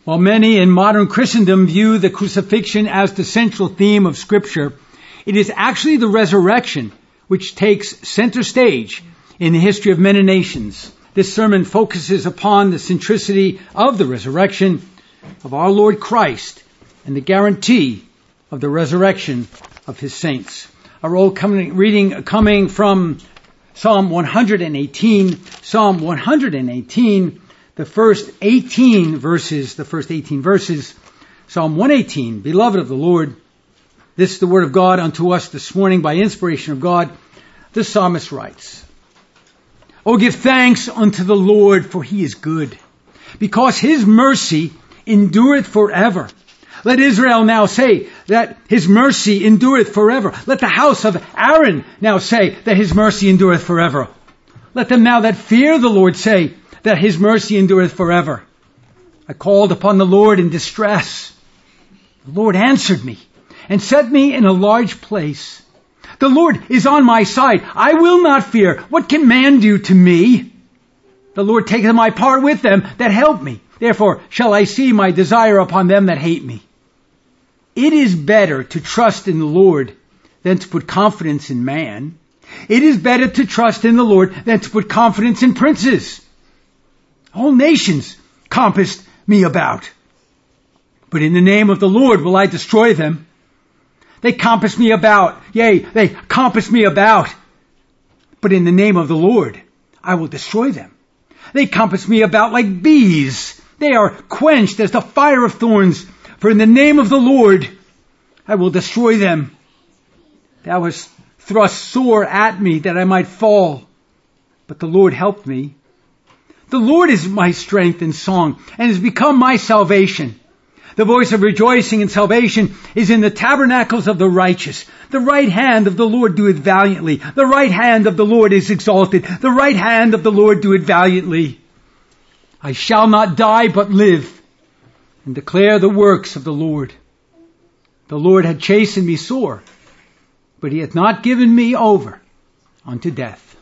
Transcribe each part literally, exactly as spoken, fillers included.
While many in modern Christendom view the crucifixion as the central theme of Scripture, it is actually the resurrection which takes center stage in the history of men and nations. This sermon focuses upon the centricity of the resurrection of our Lord Christ and the guarantee of the resurrection of His saints. Our old coming, reading coming from Psalm one hundred eighteen, Psalm one hundred eighteen, the first eighteen verses, the first eighteen verses, Psalm one eighteen, Beloved of the Lord, this is the word of God unto us this morning by inspiration of God. The psalmist writes, Oh, give thanks unto the Lord, for He is good, because His mercy endureth forever. Let Israel now say that His mercy endureth forever. Let the house of Aaron now say that His mercy endureth forever. Let them now that fear the Lord say that His mercy endureth forever. I called upon the Lord in distress. The Lord answered me and set me in a large place. The Lord is on my side. I will not fear. What can man do to me? The Lord taketh my part with them that help me. Therefore shall I see my desire upon them that hate me. It is better to trust in the Lord than to put confidence in man. It is better to trust in the Lord than to put confidence in princes. All nations compassed me about, but in the name of the Lord will I destroy them. They compass me about, yea, they compass me about, but in the name of the Lord I will destroy them. They compass me about like bees. They are quenched as the fire of thorns. For in the name of the Lord, I will destroy them. Thou hast thrust sore at me that I might fall, but the Lord helped me. The Lord is my strength and song, and has become my salvation. The voice of rejoicing and salvation is in the tabernacles of the righteous. The right hand of the Lord doeth valiantly. The right hand of the Lord is exalted. The right hand of the Lord doeth valiantly. I shall not die but live, and declare the works of the Lord. The Lord had chastened me sore, but He hath not given me over unto death.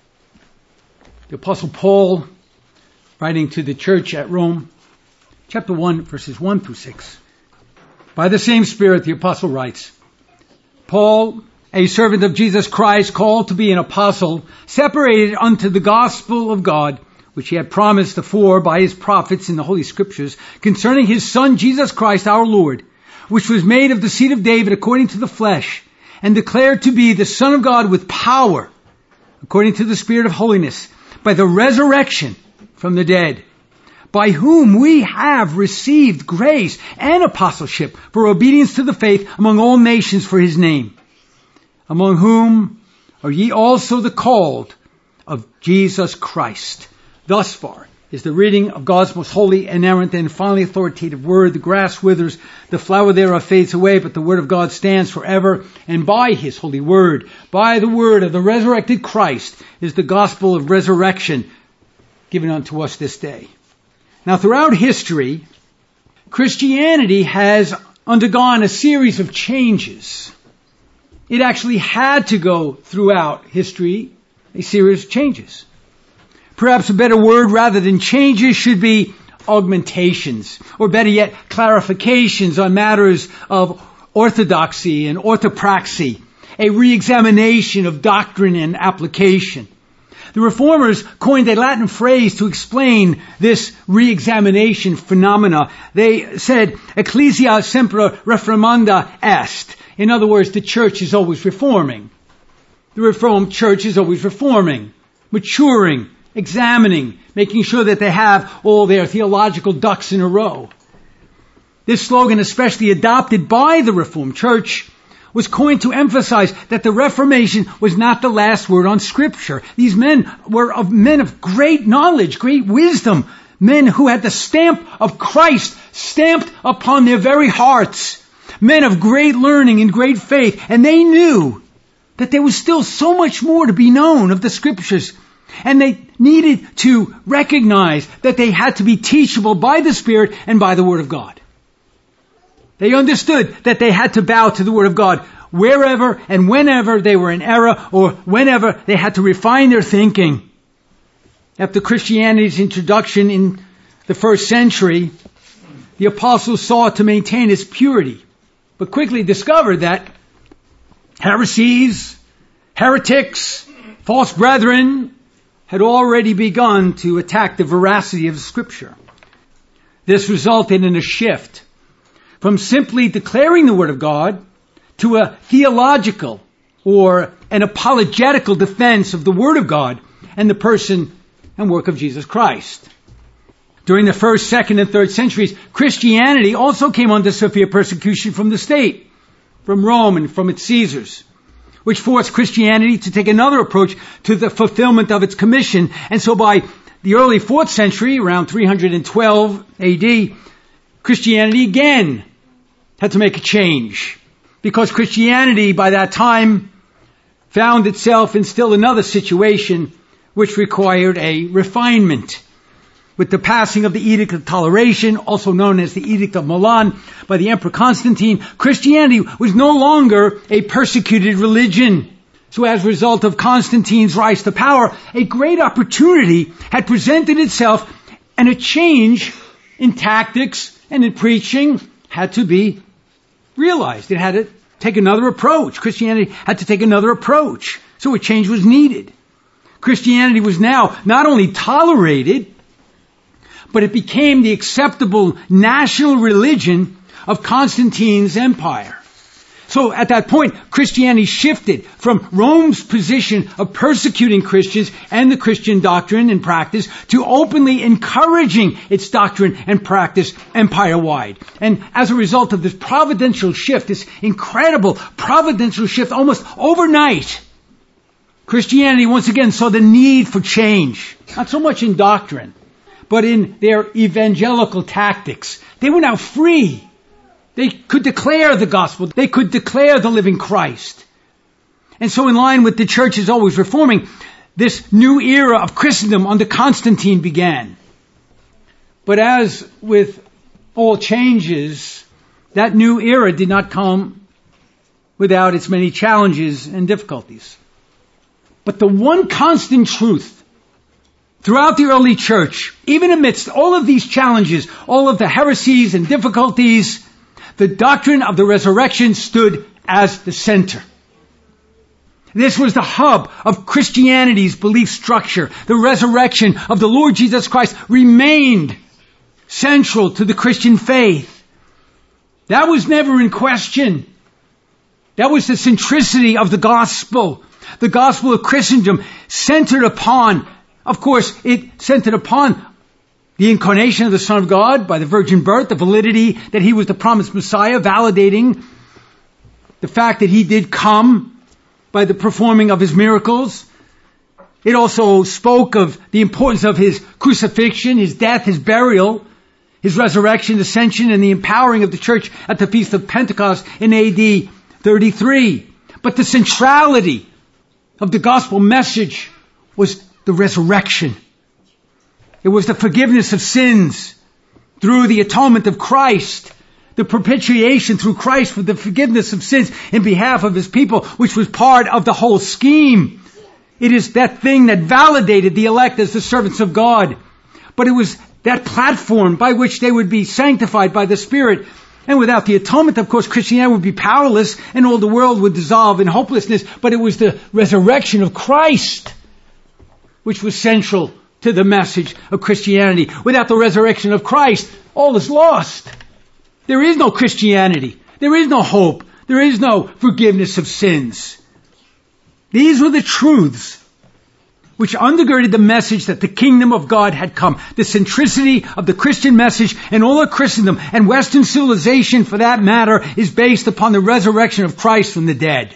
The Apostle Paul, writing to the church at Rome, chapter one, verses one through six. By the same Spirit, the Apostle writes, Paul, a servant of Jesus Christ, called to be an apostle, separated unto the gospel of God, which He had promised afore by His prophets in the Holy Scriptures, concerning His Son Jesus Christ our Lord, which was made of the seed of David according to the flesh, and declared to be the Son of God with power, according to the Spirit of holiness, by the resurrection from the dead, by whom we have received grace and apostleship for obedience to the faith among all nations for His name, among whom are ye also the called of Jesus Christ. Thus far is the reading of God's most holy, inerrant, and finally authoritative word. The grass withers, the flower thereof fades away, but the word of God stands forever. And by His holy word, by the word of the resurrected Christ, is the gospel of resurrection given unto us this day. Now, throughout history, Christianity has undergone a series of changes. It actually had to go throughout history a series of changes. Perhaps a better word rather than changes should be augmentations, or better yet, clarifications on matters of orthodoxy and orthopraxy, a re-examination of doctrine and application. The Reformers coined a Latin phrase to explain this re-examination phenomena. They said, Ecclesia semper reformanda est. In other words, the church is always reforming. The Reformed church is always reforming, maturing, examining, making sure that they have all their theological ducks in a row. This slogan, especially adopted by the Reformed Church, was coined to emphasize that the Reformation was not the last word on Scripture. These men were of men of great knowledge, great wisdom, men who had the stamp of Christ stamped upon their very hearts, men of great learning and great faith, and they knew that there was still so much more to be known of the Scriptures. And they needed to recognize that they had to be teachable by the Spirit and by the Word of God. They understood that they had to bow to the Word of God wherever and whenever they were in error, or whenever they had to refine their thinking. After Christianity's introduction in the first century, the apostles sought to maintain its purity, but quickly discovered that heresies, heretics, false brethren had already begun to attack the veracity of Scripture. This resulted in a shift from simply declaring the Word of God to a theological or an apologetical defense of the Word of God and the person and work of Jesus Christ. During the first, second, and third centuries, Christianity also came under severe persecution from the state, from Rome and from its Caesars, which forced Christianity to take another approach to the fulfillment of its commission. And so by the early fourth century, around three hundred twelve A D, Christianity again had to make a change, because Christianity by that time found itself in still another situation which required a refinement. With the passing of the Edict of Toleration, also known as the Edict of Milan, by the Emperor Constantine, Christianity was no longer a persecuted religion. So as a result of Constantine's rise to power, a great opportunity had presented itself, and a change in tactics and in preaching had to be realized. It had to take another approach. Christianity had to take another approach. So a change was needed. Christianity was now not only tolerated, but it became the acceptable national religion of Constantine's empire. So at that point, Christianity shifted from Rome's position of persecuting Christians and the Christian doctrine and practice to openly encouraging its doctrine and practice empire-wide. And as a result of this providential shift, this incredible providential shift almost overnight, Christianity once again saw the need for change, not so much in doctrine, but in their evangelical tactics. They were now free. They could declare the gospel. They could declare the living Christ. And so in line with the church's always reforming, this new era of Christendom under Constantine began. But as with all changes, that new era did not come without its many challenges and difficulties. But the one constant truth throughout the early church, even amidst all of these challenges, all of the heresies and difficulties, the doctrine of the resurrection stood as the center. This was the hub of Christianity's belief structure. The resurrection of the Lord Jesus Christ remained central to the Christian faith. That was never in question. That was the centricity of the gospel. The gospel of Christendom centered upon, of course, it centered upon the incarnation of the Son of God by the virgin birth, the validity that he was the promised Messiah, validating the fact that he did come by the performing of his miracles. It also spoke of the importance of his crucifixion, his death, his burial, his resurrection, ascension, and the empowering of the church at the Feast of Pentecost in A D thirty-three. But the centrality of the gospel message was the resurrection. It was the forgiveness of sins through the atonement of Christ, the propitiation through Christ for the forgiveness of sins in behalf of his people, which was part of the whole scheme. It is that thing that validated the elect as the servants of God. But it was that platform by which they would be sanctified by the Spirit. And without the atonement, of course, Christianity would be powerless and all the world would dissolve in hopelessness. But it was the resurrection of Christ which was central to the message of Christianity. Without the resurrection of Christ, all is lost. There is no Christianity. There is no hope. There is no forgiveness of sins. These were the truths which undergirded the message that the kingdom of God had come. The centricity of the Christian message and all of Christendom and Western civilization, for that matter, is based upon the resurrection of Christ from the dead.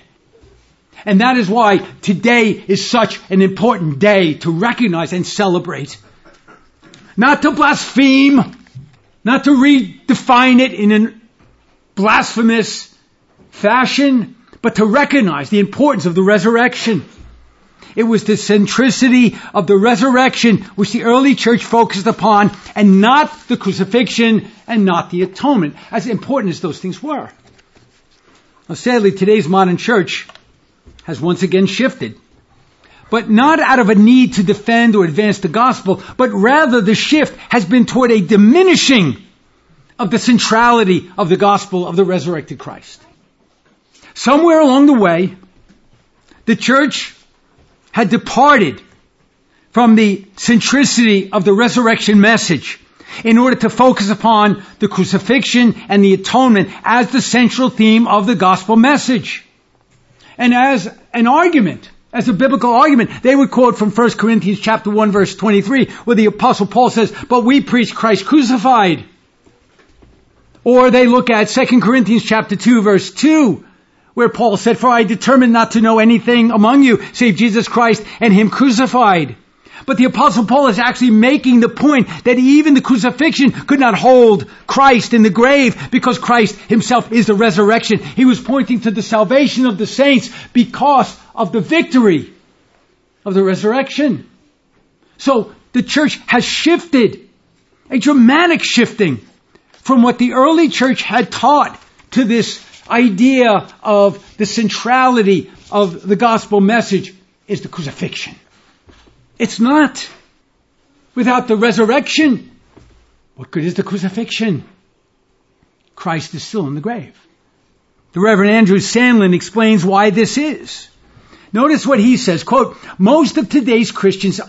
And that is why today is such an important day to recognize and celebrate. Not to blaspheme, not to redefine it in a blasphemous fashion, but to recognize the importance of the resurrection. It was the centricity of the resurrection which the early church focused upon, and not the crucifixion and not the atonement, as important as those things were. Now, sadly, today's modern church has once again shifted. But not out of a need to defend or advance the gospel, but rather the shift has been toward a diminishing of the centrality of the gospel of the resurrected Christ. Somewhere along the way, the church had departed from the centricity of the resurrection message in order to focus upon the crucifixion and the atonement as the central theme of the gospel message. And as an argument, as a biblical argument, they would quote from First Corinthians chapter one verse twenty-three, where the apostle Paul says, "But we preach Christ crucified." Or they look at Second Corinthians chapter two verse two, where Paul said, "For I determined not to know anything among you save Jesus Christ and Him crucified." But the apostle Paul is actually making the point that even the crucifixion could not hold Christ in the grave because Christ Himself is the resurrection. He was pointing to the salvation of the saints because of the victory of the resurrection. So the church has shifted, a dramatic shifting from what the early church had taught to this idea of the centrality of the gospel message is the crucifixion. It's not. Without the resurrection, what good is the crucifixion? Christ is still in the grave. The Reverend Andrew Sandlin explains why this is. Notice what he says, quote, "Most of today's Christians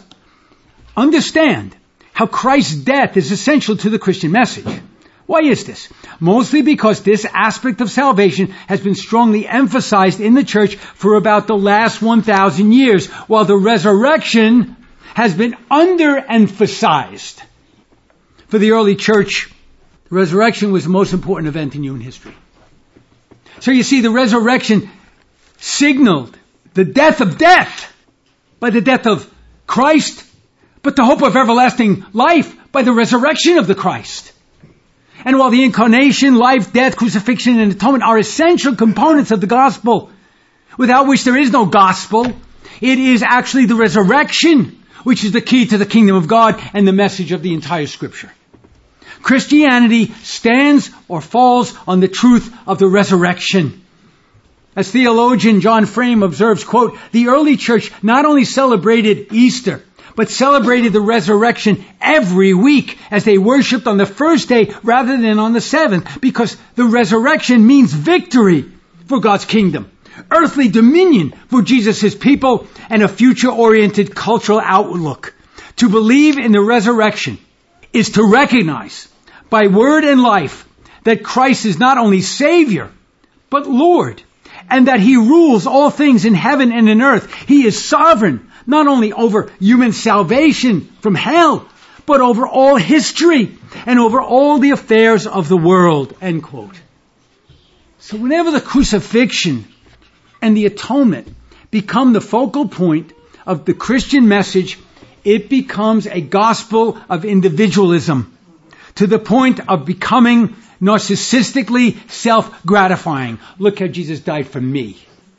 understand how Christ's death is essential to the Christian message. Why is this? Mostly because this aspect of salvation has been strongly emphasized in the church for about the last one thousand years, while the resurrection has been underemphasized. For the early church, the resurrection was the most important event in human history. So you see, the resurrection signaled the death of death by the death of Christ, but the hope of everlasting life by the resurrection of the Christ. And while the incarnation, life, death, crucifixion, and atonement are essential components of the gospel, without which there is no gospel, it is actually the resurrection which is the key to the kingdom of God and the message of the entire Scripture. Christianity stands or falls on the truth of the resurrection. As theologian John Frame observes, quote, "The early church not only celebrated Easter, but celebrated the resurrection every week as they worshipped on the first day rather than on the seventh, because the resurrection means victory for God's kingdom, earthly dominion for Jesus' people, and a future-oriented cultural outlook. To believe in the resurrection is to recognize by word and life that Christ is not only Savior, but Lord, and that He rules all things in heaven and in earth. He is sovereign, not only over human salvation from hell, but over all history and over all the affairs of the world," end quote. So whenever the crucifixion and the atonement become the focal point of the Christian message, it becomes a gospel of individualism to the point of becoming narcissistically self-gratifying. Look how Jesus died for me.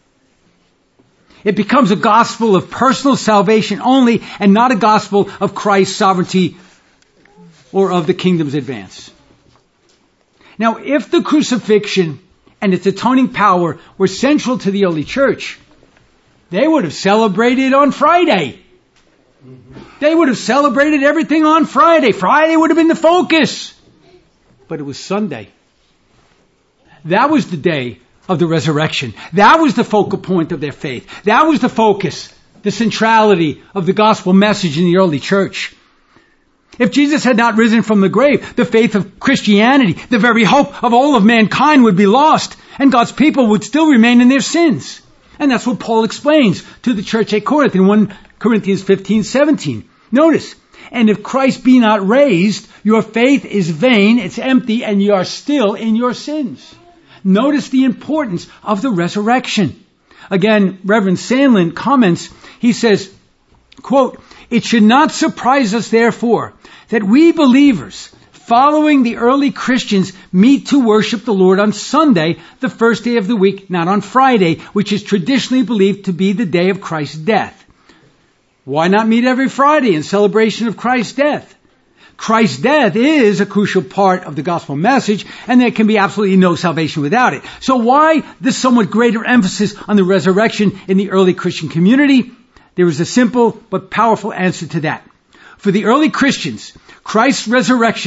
It becomes a gospel of personal salvation only and not a gospel of Christ's sovereignty or of the kingdom's advance. Now, if the crucifixion and its atoning power were central to the early church, they would have celebrated on Friday. They would have celebrated everything on Friday. Friday would have been the focus. But it was Sunday. That was the day of the resurrection. That was the focal point of their faith. That was the focus, the centrality of the gospel message in the early church. If Jesus had not risen from the grave, the faith of Christianity, the very hope of all of mankind, would be lost, and God's people would still remain in their sins. And that's what Paul explains to the church at Corinth in First Corinthians fifteen seventeen. Notice, "And if Christ be not raised, your faith is vain, it's empty, and you are still in your sins." Notice the importance of the resurrection. Again, Reverend Sandlin comments, he says, quote, "It should not surprise us, therefore, that we believers, following the early Christians, meet to worship the Lord on Sunday, the first day of the week, not on Friday, which is traditionally believed to be the day of Christ's death." Why not meet every Friday in celebration of Christ's death? Christ's death is a crucial part of the gospel message, and there can be absolutely no salvation without it. So why this somewhat greater emphasis on the resurrection in the early Christian community? There is a simple but powerful answer to that. For the early Christians, Christ's resurrection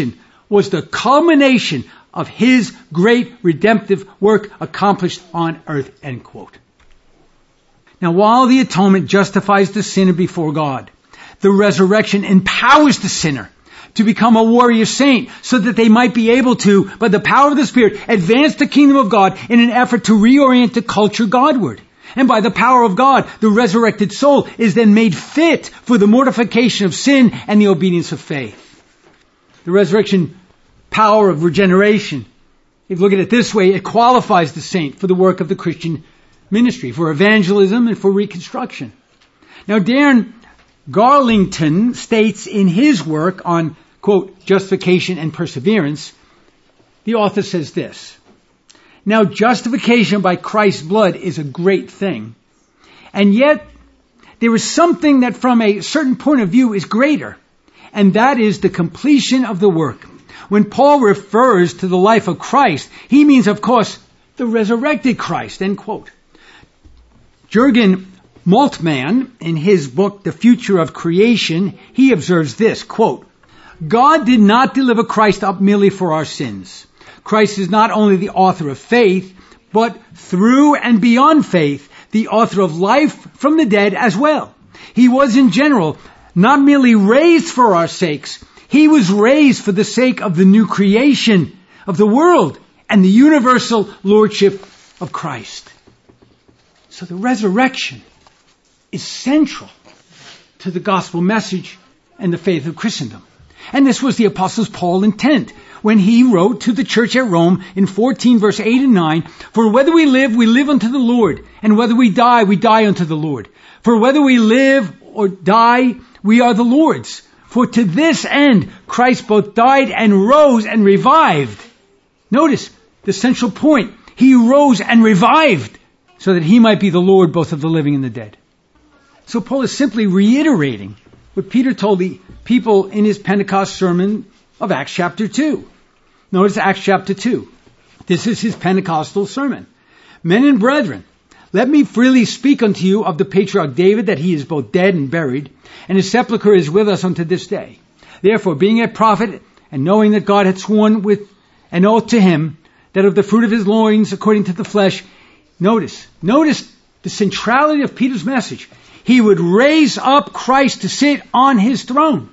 was the culmination of his great redemptive work accomplished on earth, end quote. Now, while the atonement justifies the sinner before God, the resurrection empowers the sinner to become a warrior saint so that they might be able to, by the power of the Spirit, advance the kingdom of God in an effort to reorient the culture Godward. And by the power of God, the resurrected soul is then made fit for the mortification of sin and the obedience of faith. The resurrection power of regeneration, if you look at it this way, it qualifies the saint for the work of the Christian ministry, for evangelism and for reconstruction. Now, Darren Garlington states in his work on, quote, justification and perseverance, the author says this: now, justification by Christ's blood is a great thing, and yet there is something that from a certain point of view is greater, and that is the completion of the work. When Paul refers to the life of Christ, he means, of course, the resurrected Christ, end quote. Jürgen Moltmann, in his book, The Future of Creation, he observes this, quote, God did not deliver Christ up merely for our sins. Christ is not only the author of faith, but through and beyond faith, the author of life from the dead as well. He was in general not merely raised for our sakes, he was raised for the sake of the new creation of the world and the universal lordship of Christ. So the resurrection is central to the gospel message and the faith of Christendom. And this was the Apostle Paul's intent when he wrote to the church at Rome in fourteen verse eight and nine, for whether we live, we live unto the Lord, and whether we die, we die unto the Lord. For whether we live or die, we are the Lord's. For to this end, Christ both died and rose and revived. Notice the central point. He rose and revived so that he might be the Lord both of the living and the dead. So Paul is simply reiterating what Peter told the people in his Pentecost sermon of Acts chapter two. Notice Acts chapter two. This is his Pentecostal sermon. Men and brethren, let me freely speak unto you of the patriarch David, that he is both dead and buried, and his sepulchre is with us unto this day. Therefore, being a prophet, and knowing that God had sworn with an oath to him, that of the fruit of his loins, according to the flesh, notice, notice the centrality of Peter's message. He would raise up Christ to sit on his throne.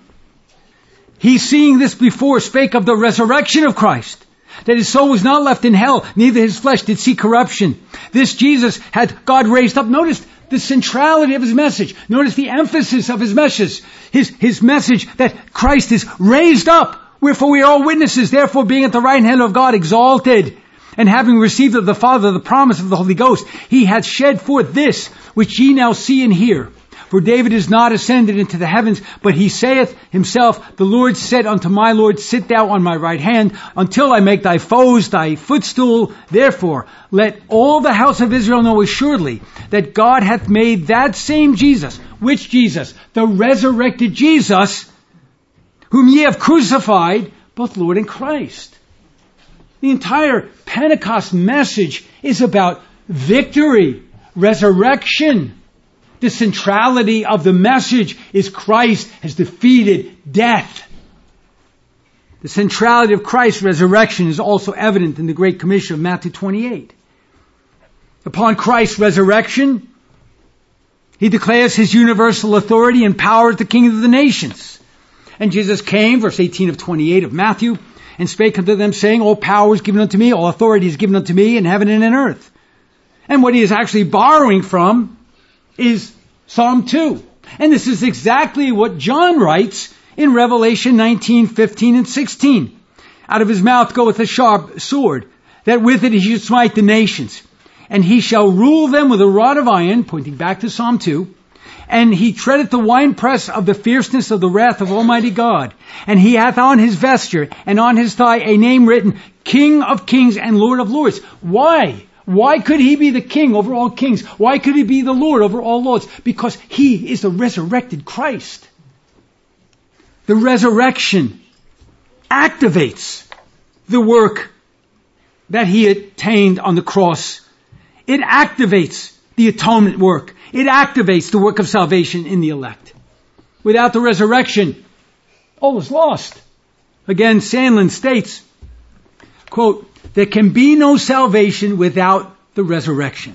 He, seeing this before, spake of the resurrection of Christ, that his soul was not left in hell, neither his flesh did see corruption. This Jesus had God raised up. Notice the centrality of his message. Notice the emphasis of his message. His, his message that Christ is raised up. Wherefore we are all witnesses. Therefore, being at the right hand of God, exalted, and having received of the Father the promise of the Holy Ghost, he hath shed forth this, which ye now see and hear. For David is not ascended into the heavens, but he saith himself, the Lord said unto my Lord, sit thou on my right hand, until I make thy foes thy footstool. Therefore, let all the house of Israel know assuredly that God hath made that same Jesus. Which Jesus? The resurrected Jesus, whom ye have crucified, both Lord and Christ. The entire Pentecost message is about victory, resurrection. The centrality of the message is Christ has defeated death. The centrality of Christ's resurrection is also evident in the Great Commission of Matthew twenty-eight. Upon Christ's resurrection, he declares his universal authority and power as the King of the nations. And Jesus came, verse eighteen of twenty-eight of Matthew, and spake unto them, saying, all power is given unto me, all authority is given unto me in heaven and in earth. And what he is actually borrowing from is Psalm two. And this is exactly what John writes in Revelation nineteen, fifteen, and sixteen. Out of his mouth goeth a sharp sword, that with it he should smite the nations. And he shall rule them with a rod of iron, pointing back to Psalm two. And he treadeth the winepress of the fierceness of the wrath of Almighty God. And he hath on his vesture and on his thigh a name written, King of Kings and Lord of Lords. Why? Why could he be the king over all kings? Why could he be the Lord over all lords? Because he is the resurrected Christ. The resurrection activates the work that he attained on the cross. It activates the atonement work. It activates the work of salvation in the elect. Without the resurrection, all is lost. Again, Sandlin states, quote, there can be no salvation without the resurrection.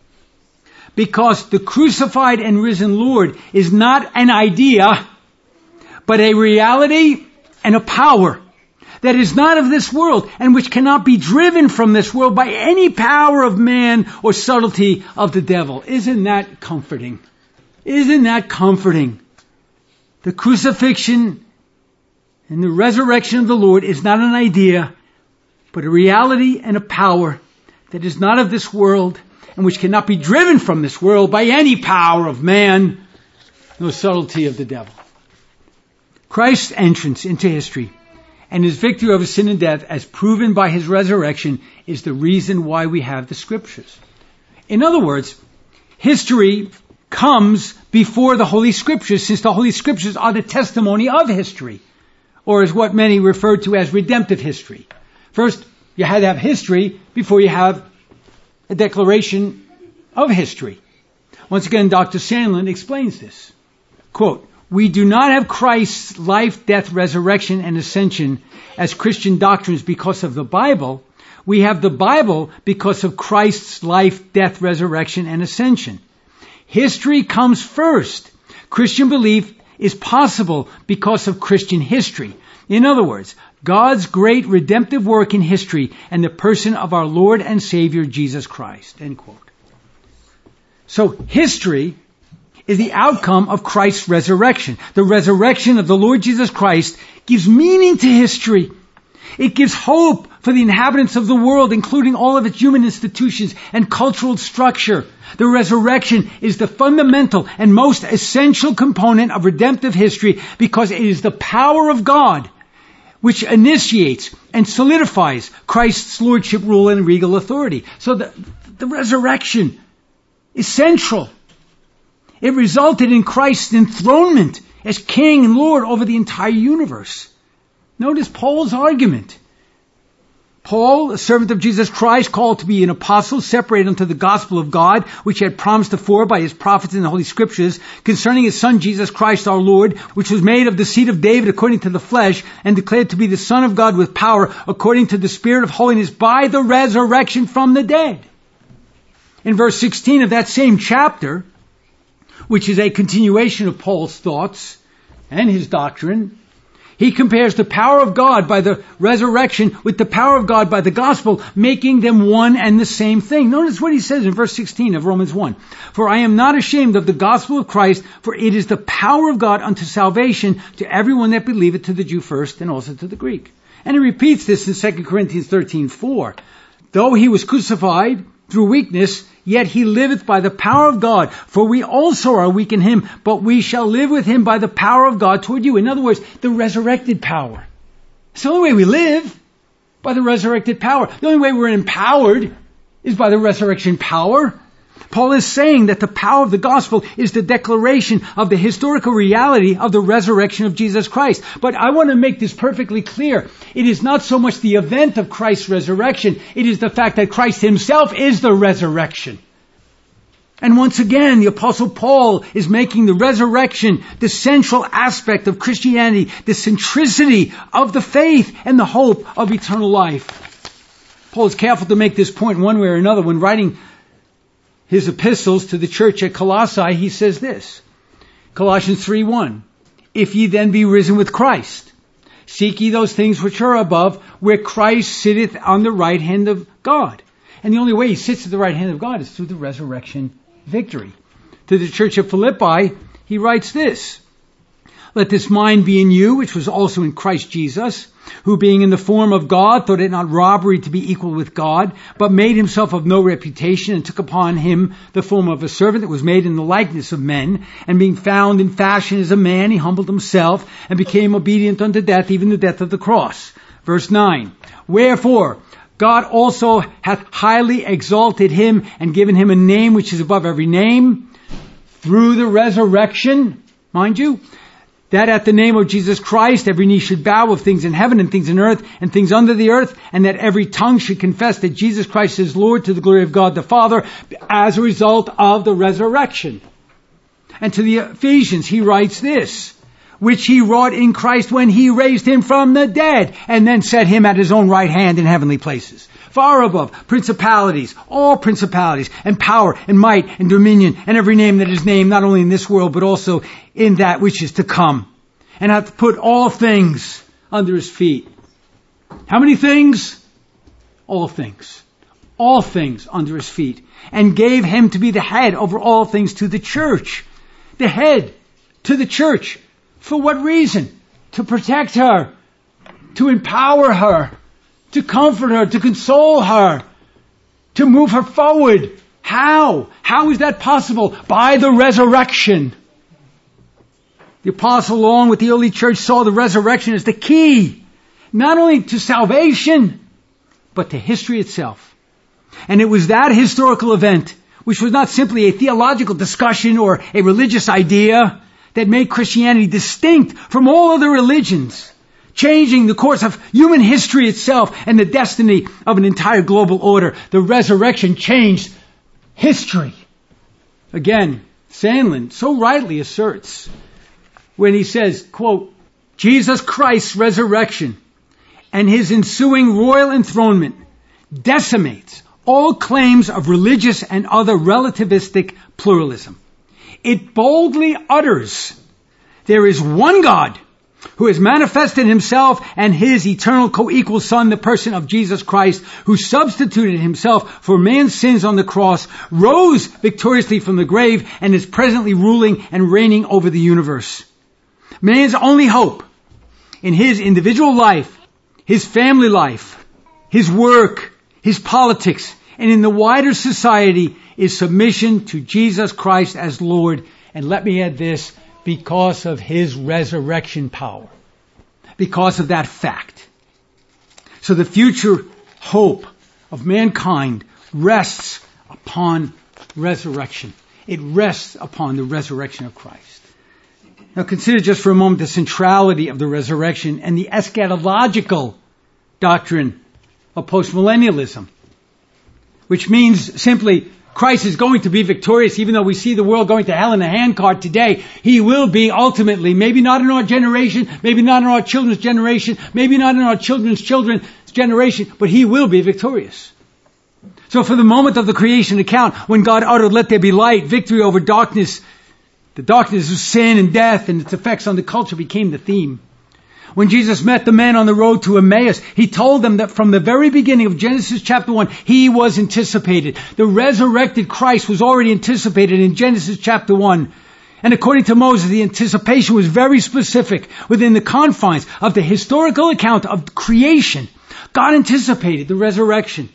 Because the crucified and risen Lord is not an idea, but a reality and a power that is not of this world and which cannot be driven from this world by any power of man or subtlety of the devil. Isn't that comforting? Isn't that comforting? The crucifixion and the resurrection of the Lord is not an idea, but a reality and a power that is not of this world and which cannot be driven from this world by any power of man, nor subtlety of the devil. Christ's entrance into history and his victory over sin and death, as proven by his resurrection, is the reason why we have the Scriptures. In other words, history comes before the Holy Scriptures, since the Holy Scriptures are the testimony of history, or as what many refer to as redemptive history. First, you had to have history before you have a declaration of history. Once again, Doctor Sandlin explains this. Quote, we do not have Christ's life, death, resurrection, and ascension as Christian doctrines because of the Bible. We have the Bible because of Christ's life, death, resurrection, and ascension. History comes first. Christian belief is possible because of Christian history. In other words, God's great redemptive work in history and the person of our Lord and Savior, Jesus Christ. End quote. So history is the outcome of Christ's resurrection. The resurrection of the Lord Jesus Christ gives meaning to history. It gives hope for the inhabitants of the world, including all of its human institutions and cultural structure. The resurrection is the fundamental and most essential component of redemptive history because it is the power of God which initiates and solidifies Christ's lordship, rule, and regal authority. So the, the resurrection is central. It resulted in Christ's enthronement as King and Lord over the entire universe. Notice Paul's argument. Paul, a servant of Jesus Christ, called to be an apostle, separated unto the gospel of God, which he had promised afore by his prophets in the Holy Scriptures, concerning his Son Jesus Christ our Lord, which was made of the seed of David according to the flesh, and declared to be the Son of God with power, according to the Spirit of holiness, by the resurrection from the dead. In verse sixteen of that same chapter, which is a continuation of Paul's thoughts and his doctrine, he compares the power of God by the resurrection with the power of God by the gospel, making them one and the same thing. Notice what he says in verse sixteen of Romans one. For I am not ashamed of the gospel of Christ, for it is the power of God unto salvation to everyone that believeth, to the Jew first and also to the Greek. And he repeats this in Second Corinthians thirteen four. Though he was crucified through weakness, yet he liveth by the power of God. For we also are weak in him, but we shall live with him by the power of God toward you. In other words, the resurrected power. It's the only way we live, by the resurrected power. The only way we're empowered is by the resurrection power. Paul is saying that the power of the gospel is the declaration of the historical reality of the resurrection of Jesus Christ. But I want to make this perfectly clear. It is not so much the event of Christ's resurrection. It is the fact that Christ himself is the resurrection. And once again, the Apostle Paul is making the resurrection the central aspect of Christianity, the centricity of the faith and the hope of eternal life. Paul is careful to make this point one way or another. When writing his epistles to the church at Colossae, he says this, Colossians three one, if ye then be risen with Christ, seek ye those things which are above, where Christ sitteth on the right hand of God. And the only way he sits at the right hand of God is through the resurrection victory. To the church of Philippi, he writes this, let this mind be in you, which was also in Christ Jesus, who being in the form of God, thought it not robbery to be equal with God, but made himself of no reputation, and took upon him the form of a servant that was made in the likeness of men. And being found in fashion as a man, he humbled himself, and became obedient unto death, even the death of the cross. Verse nine, wherefore God also hath highly exalted him, and given him a name which is above every name, through the resurrection, mind you, that at the name of Jesus Christ every knee should bow, of things in heaven and things in earth and things under the earth, and that every tongue should confess that Jesus Christ is Lord, to the glory of God the Father, as a result of the resurrection. And to the Ephesians he writes this, which he wrought in Christ when he raised him from the dead, and then set him at his own right hand in heavenly places, far above principalities, all principalities, and power, and might, and dominion, and every name that is named, not only in this world, but also in that which is to come, and hath put all things under his feet. How many things? All things. All things under his feet, and gave him to be the head over all things to the church. The head to the church. For what reason? To protect her, to empower her, to comfort her, to console her, to move her forward. How? How is that possible? By the resurrection. The apostle, along with the early church, saw the resurrection as the key, not only to salvation, but to history itself. And it was that historical event, which was not simply a theological discussion or a religious idea, that made Christianity distinct from all other religions, changing the course of human history itself and the destiny of an entire global order. The resurrection changed history. Again, Sandlin so rightly asserts when he says, quote, Jesus Christ's resurrection and his ensuing royal enthronement decimates all claims of religious and other relativistic pluralism. It boldly utters, there is one God who has manifested himself and his eternal co-equal Son, the person of Jesus Christ, who substituted himself for man's sins on the cross, rose victoriously from the grave, and is presently ruling and reigning over the universe. Man's only hope in his individual life, his family life, his work, his politics, and in the wider society is submission to Jesus Christ as Lord. And let me add this, because of his resurrection power. Because of that fact. So the future hope of mankind rests upon resurrection. It rests upon the resurrection of Christ. Now consider just for a moment the centrality of the resurrection and the eschatological doctrine of postmillennialism, which means simply Christ is going to be victorious. Even though we see the world going to hell in a handcart today, he will be ultimately, maybe not in our generation, maybe not in our children's generation, maybe not in our children's children's generation, but he will be victorious. So for the moment of the creation account, when God uttered, let there be light, victory over darkness, the darkness of sin and death and its effects on the culture became the theme. When Jesus met the men on the road to Emmaus, he told them that from the very beginning of Genesis chapter one, he was anticipated. The resurrected Christ was already anticipated in Genesis chapter one. And according to Moses, the anticipation was very specific within the confines of the historical account of creation. God anticipated the resurrection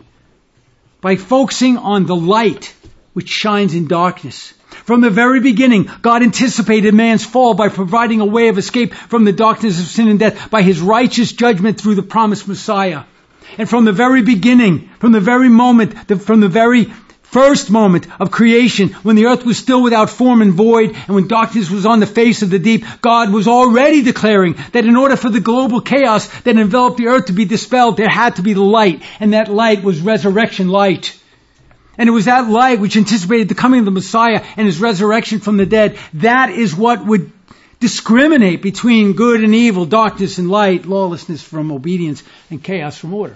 by focusing on the light which shines in darkness. From the very beginning, God anticipated man's fall by providing a way of escape from the darkness of sin and death by his righteous judgment through the promised Messiah. And from the very beginning, from the very moment, from the very first moment of creation, when the earth was still without form and void, and when darkness was on the face of the deep, God was already declaring that in order for the global chaos that enveloped the earth to be dispelled, there had to be the light, and that light was resurrection light. And it was that light which anticipated the coming of the Messiah and his resurrection from the dead. That is what would discriminate between good and evil, darkness and light, lawlessness from obedience, and chaos from order.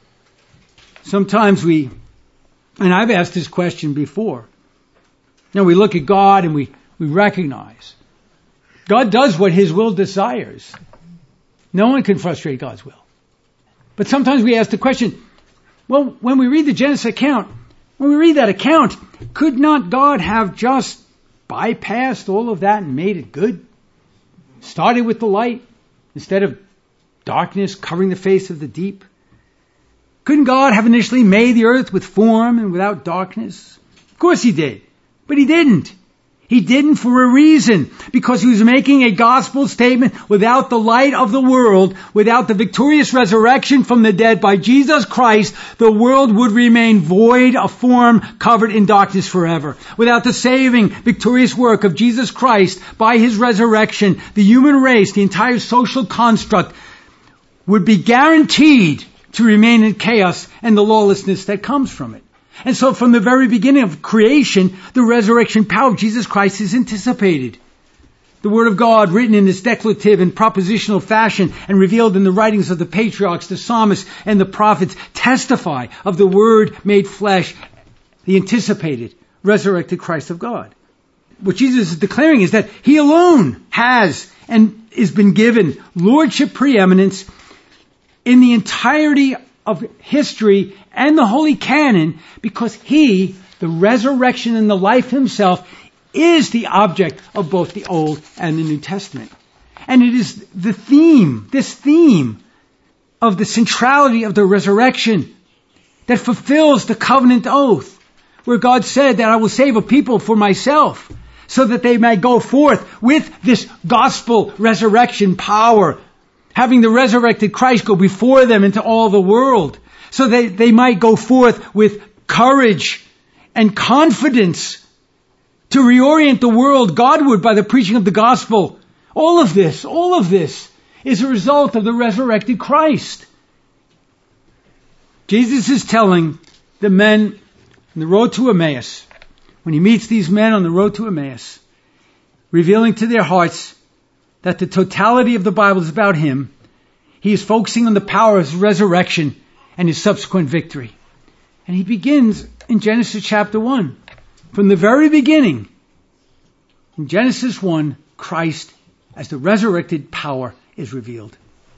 Sometimes we, and I've asked this question before, you know, we look at God and we, we recognize God does what his will desires. No one can frustrate God's will. But sometimes we ask the question, well, when we read the Genesis account, When we read that account, could not God have just bypassed all of that and made it good? Started with the light instead of darkness covering the face of the deep? Couldn't God have initially made the earth with form and without darkness? Of course he did, but he didn't. He didn't for a reason, because he was making a gospel statement. Without the light of the world, without the victorious resurrection from the dead by Jesus Christ, the world would remain void of form, covered in darkness forever. Without the saving, victorious work of Jesus Christ by his resurrection, the human race, the entire social construct, would be guaranteed to remain in chaos and the lawlessness that comes from it. And so from the very beginning of creation, the resurrection power of Jesus Christ is anticipated. The Word of God, written in this declarative and propositional fashion and revealed in the writings of the patriarchs, the psalmists, and the prophets, testify of the Word made flesh, the anticipated, resurrected Christ of God. What Jesus is declaring is that He alone has and is been given lordship preeminence in the entirety of history and the holy canon, because He, the resurrection and the life Himself, is the object of both the Old and the New Testament. And it is the theme, this theme of the centrality of the resurrection that fulfills the covenant oath, where God said that I will save a people for myself, so that they may go forth with this gospel resurrection power, having the resurrected Christ go before them into all the world, so that they might go forth with courage and confidence to reorient the world Godward by the preaching of the gospel. All of this, all of this is a result of the resurrected Christ. Jesus is telling the men on the road to Emmaus, when He meets these men on the road to Emmaus, revealing to their hearts that the totality of the Bible is about Him, He is focusing on the power of His resurrection and His subsequent victory. And He begins in Genesis chapter one. From the very beginning, in Genesis one, Christ as the resurrected power is revealed.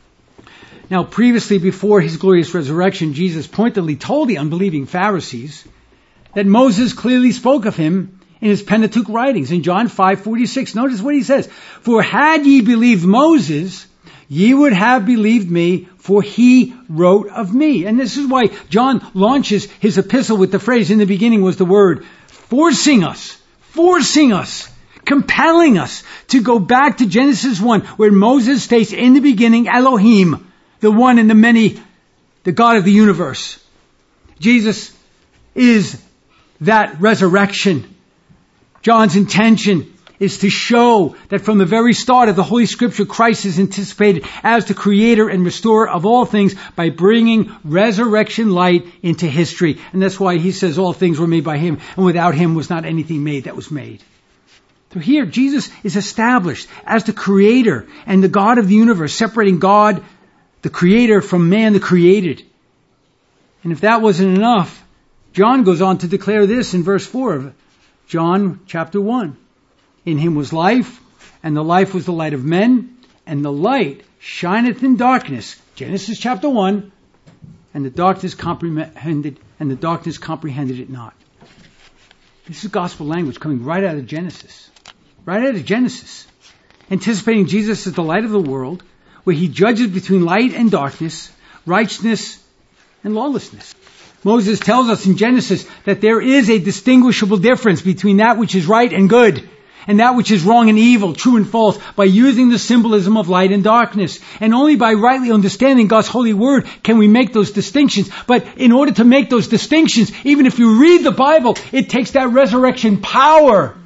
Now, previously, before His glorious resurrection, Jesus pointedly told the unbelieving Pharisees that Moses clearly spoke of Him in his Pentateuch writings. In John five forty-six, notice what He says. For had ye believed Moses, ye would have believed me, for he wrote of me. And this is why John launches his epistle with the phrase, in the beginning was the Word, forcing us, forcing us, compelling us to go back to Genesis one, where Moses states, in the beginning, Elohim, the one and the many, the God of the universe. Jesus is that resurrection. John's intention is to show that from the very start of the Holy Scripture, Christ is anticipated as the creator and restorer of all things by bringing resurrection light into history. And that's why He says all things were made by Him, and without Him was not anything made that was made. So here, Jesus is established as the creator and the God of the universe, separating God, the creator, from man, the created. And if that wasn't enough, John goes on to declare this in verse four of John chapter one. In Him was life, and the life was the light of men, and the light shineth in darkness. Genesis chapter one, and the darkness comprehended, and the darkness comprehended it not. This is gospel language coming right out of Genesis. Right out of Genesis. Anticipating Jesus as the light of the world, where He judges between light and darkness, righteousness and lawlessness. Moses tells us in Genesis that there is a distinguishable difference between that which is right and good, and that which is wrong and evil, true and false, by using the symbolism of light and darkness. And only by rightly understanding God's holy word can we make those distinctions. But in order to make those distinctions, even if you read the Bible, it takes that resurrection power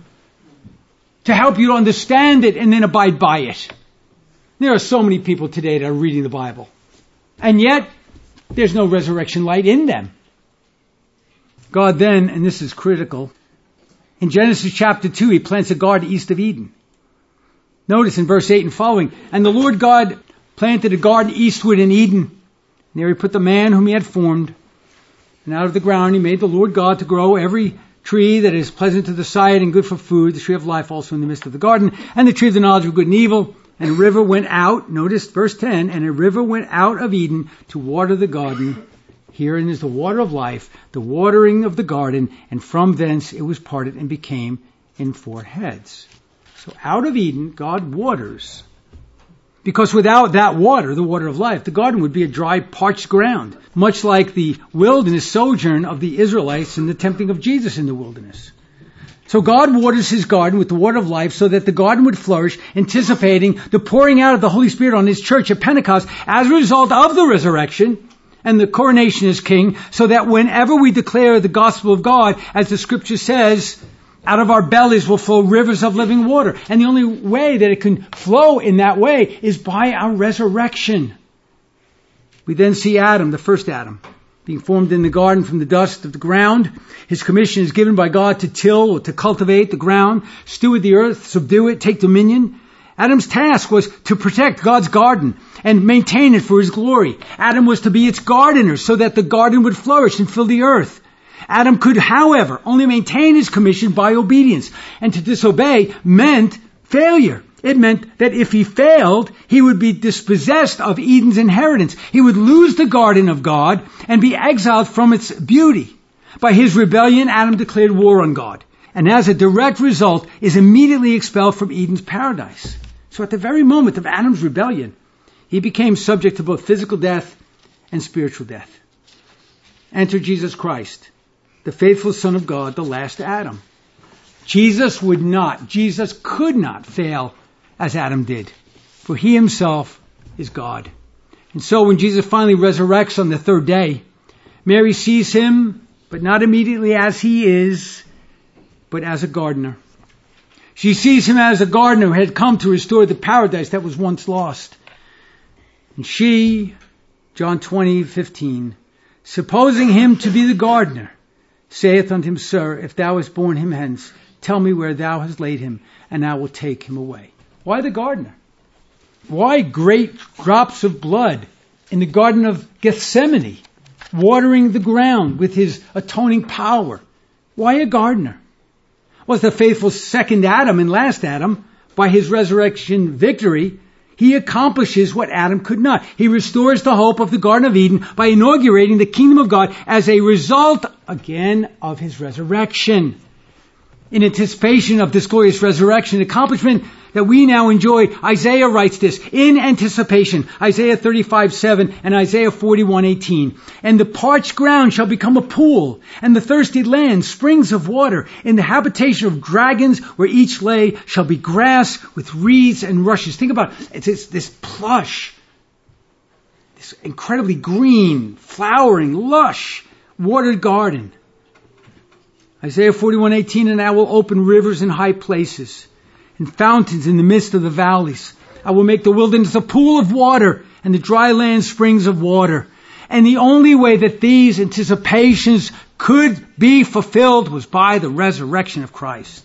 to help you to understand it and then abide by it. There are so many people today that are reading the Bible, and yet there's no resurrection light in them. God then, and this is critical, in Genesis chapter two, He plants a garden east of Eden. Notice in verse eight and following, and the Lord God planted a garden eastward in Eden. And there He put the man whom He had formed. And out of the ground He made the Lord God to grow every tree that is pleasant to the sight and good for food, the tree of life also in the midst of the garden, and the tree of the knowledge of good and evil. And a river went out, notice verse ten, and a river went out of Eden to water the garden. Herein is the water of life, the watering of the garden, and from thence it was parted and became in four heads. So out of Eden, God waters. Because without that water, the water of life, the garden would be a dry, parched ground, much like the wilderness sojourn of the Israelites and the tempting of Jesus in the wilderness. So God waters His garden with the water of life so that the garden would flourish, anticipating the pouring out of the Holy Spirit on His church at Pentecost as a result of the resurrection and the coronation as king, so that whenever we declare the gospel of God, as the scripture says, out of our bellies will flow rivers of living water. And the only way that it can flow in that way is by our resurrection. We then see Adam, the first Adam, being formed in the garden from the dust of the ground. His commission is given by God to till or to cultivate the ground, steward the earth, subdue it, take dominion. Adam's task was to protect God's garden and maintain it for his glory. Adam was to be its gardener so that the garden would flourish and fill the earth. Adam could, however, only maintain his commission by obedience. And to disobey meant failure. It meant that if he failed, he would be dispossessed of Eden's inheritance. He would lose the garden of God and be exiled from its beauty. By his rebellion, Adam declared war on God, and as a direct result, is immediately expelled from Eden's paradise. So at the very moment of Adam's rebellion, he became subject to both physical death and spiritual death. Enter Jesus Christ, the faithful Son of God, the last Adam. Jesus would not, Jesus could not fail as Adam did, for he himself is God. And so when Jesus finally resurrects on the third day, Mary sees him, but not immediately as he is, but as a gardener. She sees him as a gardener who had come to restore the paradise that was once lost. And she, John twenty fifteen, supposing him to be the gardener, saith unto him, Sir, if thou hast borne him hence, tell me where thou hast laid him, and I will take him away. Why the gardener? Why great drops of blood in the Garden of Gethsemane, watering the ground with his atoning power? Why a gardener? Was the faithful second Adam and last Adam, by his resurrection victory, he accomplishes what Adam could not. He restores the hope of the Garden of Eden by inaugurating the kingdom of God as a result, again, of his resurrection. In anticipation of this glorious resurrection accomplishment that we now enjoy, Isaiah writes this, in anticipation, Isaiah thirty-five seven and Isaiah forty-one eighteen. And the parched ground shall become a pool, and the thirsty land springs of water. In the habitation of dragons, where each lay, shall be grass with reeds and rushes. Think about it. It's, it's this plush, this incredibly green, flowering, lush, watered garden. Isaiah forty-one eighteen, and I will open rivers in high places, and fountains in the midst of the valleys. I will make the wilderness a pool of water, and the dry land springs of water. And the only way that these anticipations could be fulfilled was by the resurrection of Christ.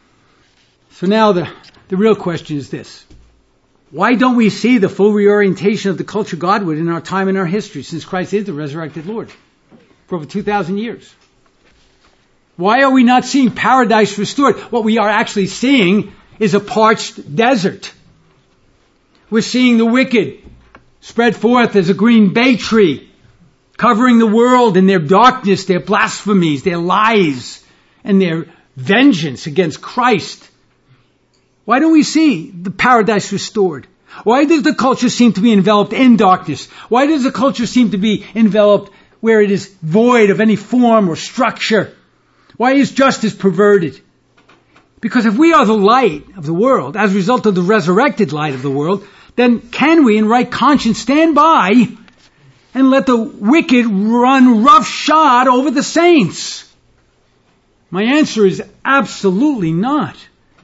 So now the, the real question is this. Why don't we see the full reorientation of the culture Godward in our time and our history, since Christ is the resurrected Lord for over two thousand years? Why are we not seeing paradise restored? What we are actually seeing is a parched desert. We're seeing the wicked spread forth as a green bay tree, covering the world in their darkness, their blasphemies, their lies, and their vengeance against Christ. Why don't we see the paradise restored? Why does the culture seem to be enveloped in darkness? Why does the culture seem to be enveloped where it is void of any form or structure? Why is justice perverted? Because if we are the light of the world, as a result of the resurrected light of the world, then can we in right conscience stand by and let the wicked run roughshod over the saints? My answer is absolutely not.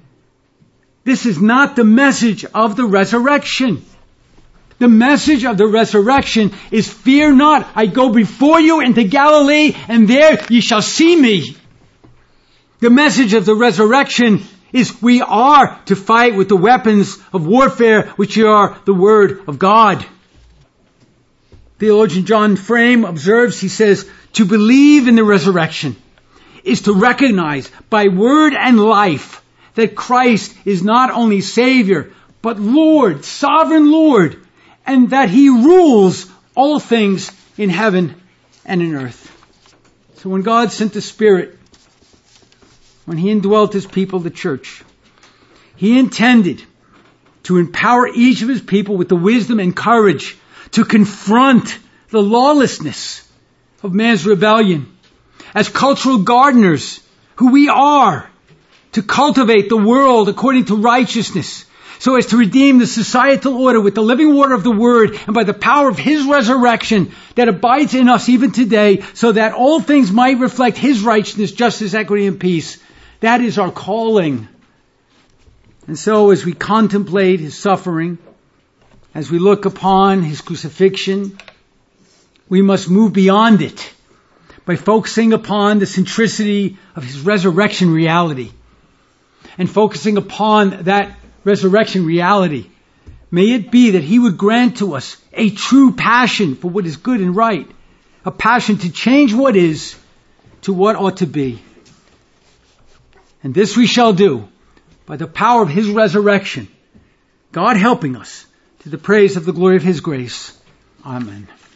This is not the message of the resurrection. The message of the resurrection is, fear not, I go before you into Galilee, and there ye shall see me. The message of the resurrection is we are to fight with the weapons of warfare, which are the Word of God. Theologian John Frame observes, he says, to believe in the resurrection is to recognize by word and life that Christ is not only Savior, but Lord, sovereign Lord, and that He rules all things in heaven and in earth. So when God sent the Spirit, when He indwelt His people, the church, He intended to empower each of His people with the wisdom and courage to confront the lawlessness of man's rebellion. As cultural gardeners, who we are, to cultivate the world according to righteousness, so as to redeem the societal order with the living water of the Word and by the power of His resurrection that abides in us even today, so that all things might reflect His righteousness, justice, equity, and peace. That is our calling. And so as we contemplate His suffering, as we look upon His crucifixion, we must move beyond it by focusing upon the centricity of His resurrection reality and focusing upon that resurrection reality. May it be that He would grant to us a true passion for what is good and right, a passion to change what is to what ought to be. And this we shall do by the power of His resurrection, God helping us, to the praise of the glory of His grace. Amen.